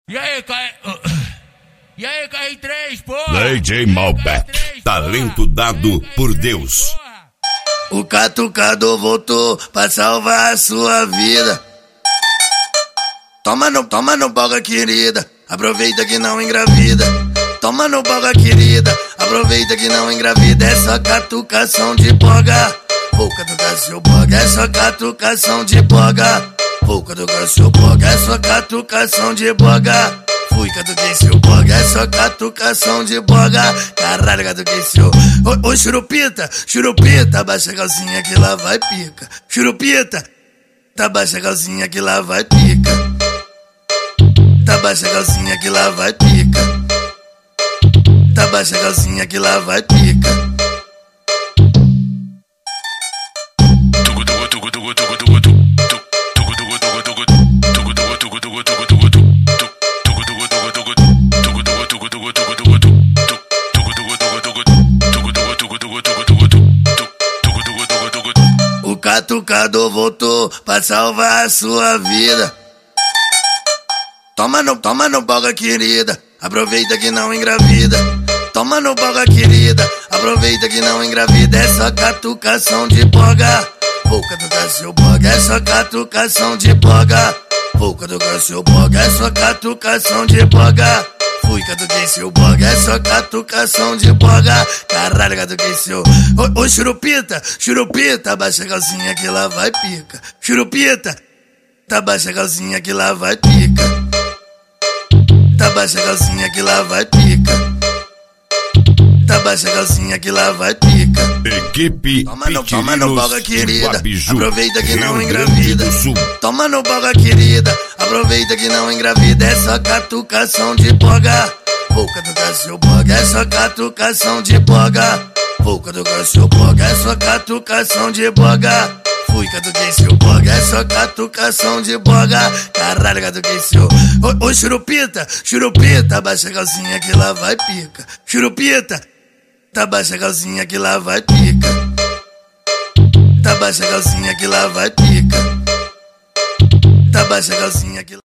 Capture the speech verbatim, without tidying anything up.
E aí, K... E aí, K R três, porra? D J Malbec, talento dado por Deus. O catucador voltou pra salvar a sua vida. Toma no, toma no boga, querida, aproveita que não engravida. Toma no boga, querida, aproveita que não engravida. É só catucação de boga. Vou catucar seu boga, é só catucação de boga. Vou catucar seu boga, é só catucação de boga. Fui, catuquei seu boga, é só catucação de boga. Caralho, catuquei seu. Ô, ô, churupita, churupita, abaixa a calcinha que lá vai pica. Churupita, tá baixa a calcinha que lá vai pica. Tá baixa a calcinha que lá vai pica. Tá baixa a calcinha que lá vai pica. O catucador voltou pra salvar a sua vida. Toma no, toma no boga, querida, aproveita que não engravida. Toma no boga, querida, aproveita que não engravida. É só catucação de boga. Vou catucar seu boga, é só catucação de boga. Vou catucar seu boga, é só catucação de boga. Fui, catuquei seu boga, é só catucação de boga. Caralho, catuquei seu. Ô, ô, churupita, churupita, abaixa a calcinha que lá vai pica. Churupita, tá baixa a calcinha que lá vai pica. Tá baixa a calcinha que lá vai pica. Tá baixa a calcinha que lá vai pica. Equipe Toma no, toma no boga, querida, Guabiju, aproveita que não Rio engravida. Grande do Sul. Toma no boga, querida, aproveita que não engravida. É só catucação de boga. Vou catucar seu boga, é só catucação de boga. Vou catucar seu boga, é só catucação de boga. Fui, catuquei seu boga, é só catucação de boga. Caralho, catuquei seu. Ô, ô, churupita, churupita, abaixa a calcinha que lá vai pica. Churupita, tá baixa a calcinha que lá vai pica. Tá baixa a calcinha que lá vai pica. Tá baixa a calcinha que lá...